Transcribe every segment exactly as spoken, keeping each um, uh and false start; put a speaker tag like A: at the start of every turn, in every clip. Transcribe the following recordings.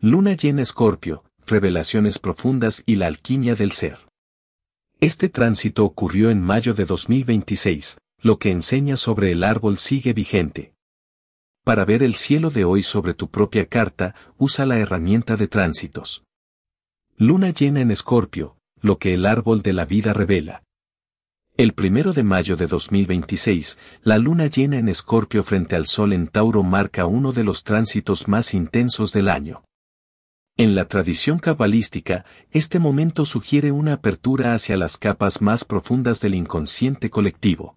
A: Luna llena Escorpio, revelaciones profundas y la alquimia del ser. Este tránsito ocurrió en mayo de dos mil veintiséis, lo que enseña sobre el árbol sigue vigente. Para ver el cielo de hoy sobre tu propia carta, usa la herramienta de tránsitos. Luna llena en Escorpio, lo que el árbol de la vida revela. El primero de mayo de dos mil veintiséis, la luna llena en Escorpio frente al Sol en Tauro marca uno de los tránsitos más intensos del año. En la tradición cabalística, este momento sugiere una apertura hacia las capas más profundas del inconsciente colectivo.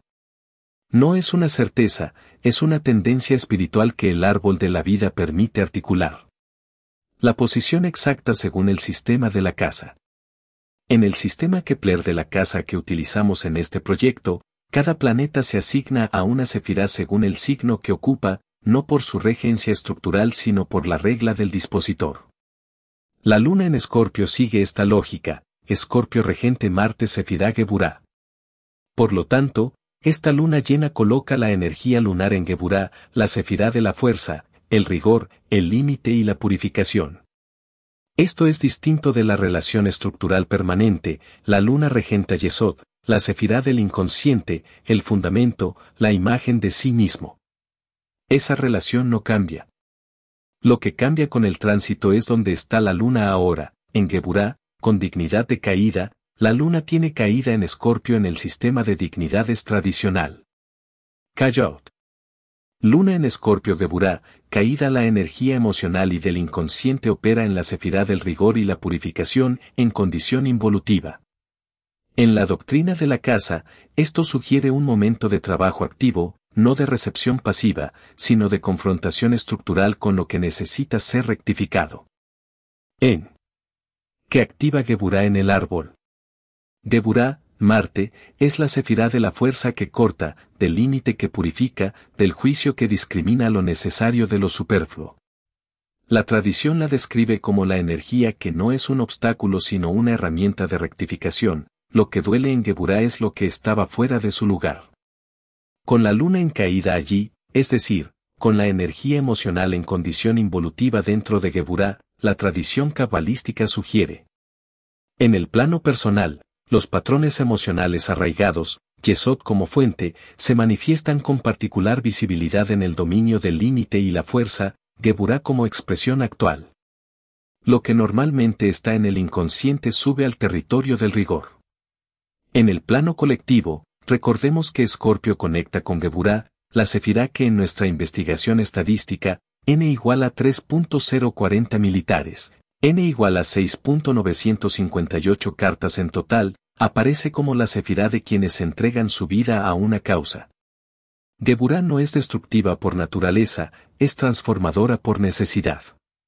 A: No es una certeza, es una tendencia espiritual que el árbol de la vida permite articular. La posición exacta según el sistema de la casa. En el sistema Kepler de la casa que utilizamos en este proyecto, cada planeta se asigna a una sefirá según el signo que ocupa, no por su regencia estructural sino por la regla del dispositor. La luna en Escorpio sigue esta lógica, Escorpio regente Marte sefirá Geburá. Por lo tanto, esta luna llena coloca la energía lunar en Geburá, la sefirá de la fuerza, el rigor, el límite y la purificación. Esto es distinto de la relación estructural permanente, la luna regenta Yesod, la sefirá del inconsciente, el fundamento, la imagen de sí mismo. Esa relación no cambia. Lo que cambia con el tránsito es donde está la luna ahora, en Geburá, con dignidad de caída, la luna tiene caída en Escorpio en el sistema de dignidades tradicional. Kayot. Luna en Escorpio Geburá, caída la energía emocional y del inconsciente opera en la sefirá del rigor y la purificación en condición involutiva. En la doctrina de la casa, esto sugiere un momento de trabajo activo, no de recepción pasiva, sino de confrontación estructural con lo que necesita ser rectificado. En. ¿Qué activa Geburá en el árbol? Geburá, Marte, es la sefirá de la fuerza que corta, del límite que purifica, del juicio que discrimina lo necesario de lo superfluo. La tradición la describe como la energía que no es un obstáculo sino una herramienta de rectificación, lo que duele en Geburá es lo que estaba fuera de su lugar. Con la luna en caída allí, es decir, con la energía emocional en condición involutiva dentro de Geburá, la tradición cabalística sugiere. En el plano personal, los patrones emocionales arraigados, Yesod como fuente, se manifiestan con particular visibilidad en el dominio del límite y la fuerza, Geburá como expresión actual. Lo que normalmente está en el inconsciente sube al territorio del rigor. En el plano colectivo, recordemos que Escorpio conecta con Geburá, la sefirá que en nuestra investigación estadística, n igual a tres punto cero cuarenta militares, n igual a seis punto novecientos cincuenta y ocho cartas en total, aparece como la sefirá de quienes entregan su vida a una causa. Geburá no es destructiva por naturaleza, es transformadora por necesidad.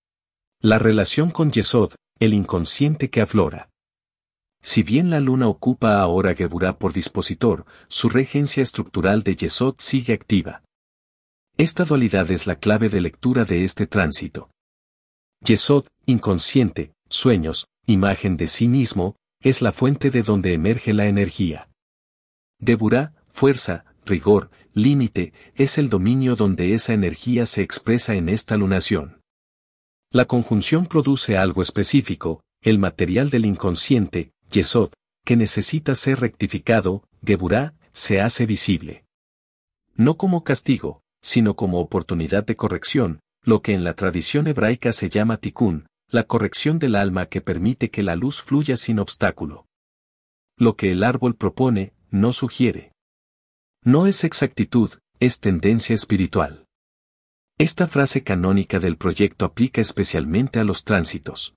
A: La relación con Yesod, el inconsciente que aflora. Si bien la luna ocupa ahora Geburá por dispositor, su regencia estructural de Yesod sigue activa. Esta dualidad es la clave de lectura de este tránsito. Yesod, inconsciente, sueños, imagen de sí mismo, es la fuente de donde emerge la energía. Geburá, fuerza, rigor, límite, es el dominio donde esa energía se expresa en esta lunación. La conjunción produce algo específico, el material del inconsciente, Yesod, que necesita ser rectificado, Geburá, se hace visible. No como castigo, sino como oportunidad de corrección, lo que en la tradición hebraica se llama tikkun, la corrección del alma que permite que la luz fluya sin obstáculo. Lo que el árbol propone, no sugiere. No es exactitud, es tendencia espiritual. Esta frase canónica del proyecto aplica especialmente a los tránsitos.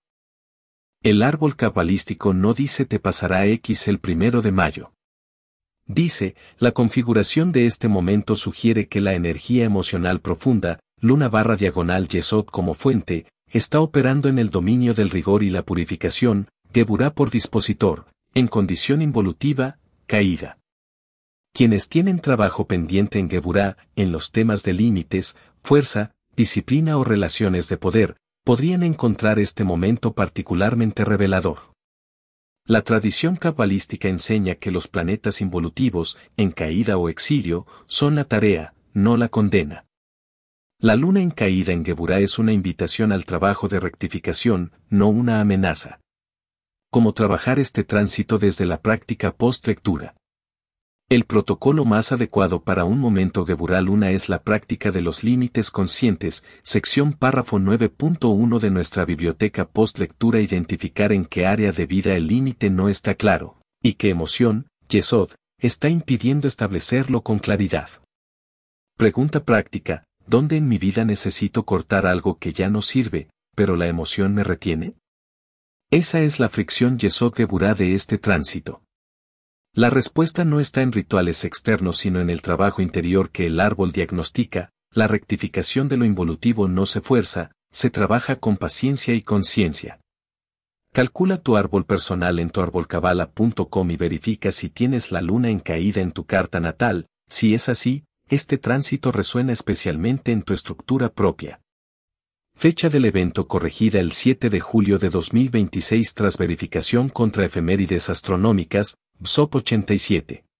A: El árbol cabalístico no dice te pasará X el primero de mayo. Dice, la configuración de este momento sugiere que la energía emocional profunda, luna barra diagonal Yesod como fuente, está operando en el dominio del rigor y la purificación, Geburá por dispositor, en condición involutiva, caída. Quienes tienen trabajo pendiente en Geburá, en los temas de límites, fuerza, disciplina o relaciones de poder, podrían encontrar este momento particularmente revelador. La tradición cabalística enseña que los planetas involutivos, en caída o exilio, son la tarea, no la condena. La luna en caída en Geburá es una invitación al trabajo de rectificación, no una amenaza. ¿Cómo trabajar este tránsito desde la práctica post-lectura? El protocolo más adecuado para un momento Geburá Luna es la práctica de los límites conscientes, sección párrafo nueve punto uno de nuestra biblioteca post-lectura. Identificar en qué área de vida el límite no está claro, y qué emoción, Yesod, está impidiendo establecerlo con claridad. Pregunta práctica: ¿dónde en mi vida necesito cortar algo que ya no sirve, pero la emoción me retiene? Esa es la fricción Yesod Geburá de este tránsito. La respuesta no está en rituales externos sino en el trabajo interior que el árbol diagnostica. La rectificación de lo involutivo no se fuerza, se trabaja con paciencia y conciencia. Calcula tu árbol personal en tu árbol cabala punto com y verifica si tienes la luna en caída en tu carta natal. Si es así, este tránsito resuena especialmente en tu estructura propia. Fecha del evento corregida el siete de julio de dos mil veintiséis tras verificación contra efemérides astronómicas, B S O P ochenta y siete.